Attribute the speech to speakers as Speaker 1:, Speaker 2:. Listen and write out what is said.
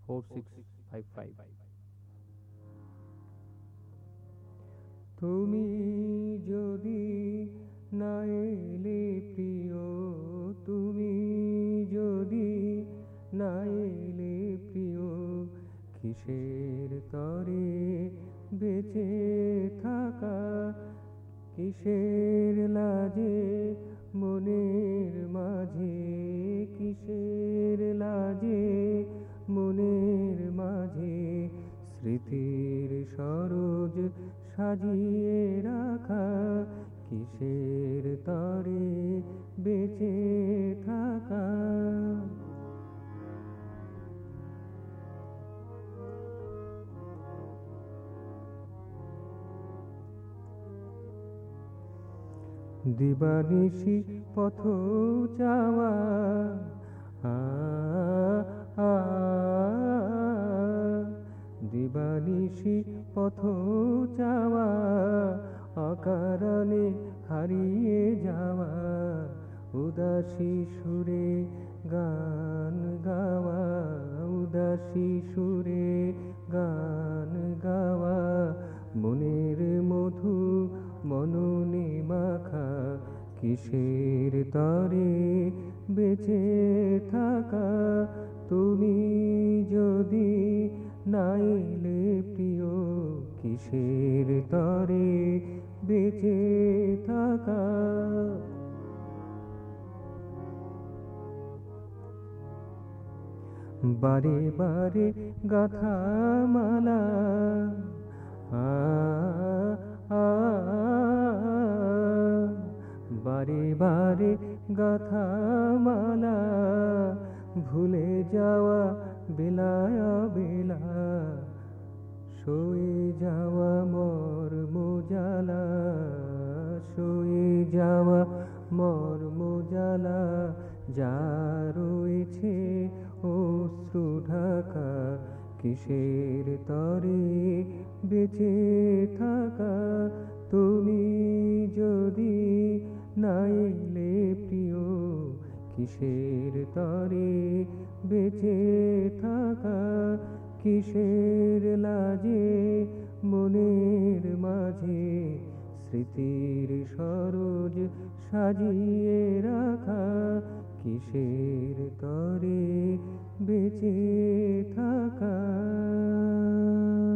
Speaker 1: 4655। তুমি যদি না এলে প্রিয়, তুমি যদি না এলে প্রিয়, কিসের তরে বেঁচে থাকা, কিসের লাজে মনের মাঝে, কিসের লাজে মনের মাঝে স্মৃতির সরোজ সাজিয়ে রাখা, কিসের তরে বেঁচে থাকা। দিবানিশি পথ চাওয়া, দিবানিশি পথ চাওয়া, অকারণে হারিয়ে যাওয়া, উদাসী সুরে গান গাওয়া, উদাসী সুরে গান গাওয়া, মনের মধু মননে মাখা, কিসের তরে বেঁচে থাকা। তুমি যদি না এলে প্রিয়, কিসের তরে বেঁচে থাকা। বারে বারে গাথা মালা, বারে বারে গাথা মালা, ভুলে যাওয়া বেলায় বেলা, সয়ে যাওয়া মর্ম জ্বালা, সয়ে যাওয়া মর্ম জ্বালা, যা রয়েছে অশ্রু ঢাকা, কিসের তরে বেঁচে থাকা। তুমি যদি না এলে প্রিয়, কিসের তরে বেঁচে থাকা, কিসের লাজে মনের মাঝে স্মৃতির সরোজ সাজিয়ে রাখা, কিসের তরে বেঁচে থাকা।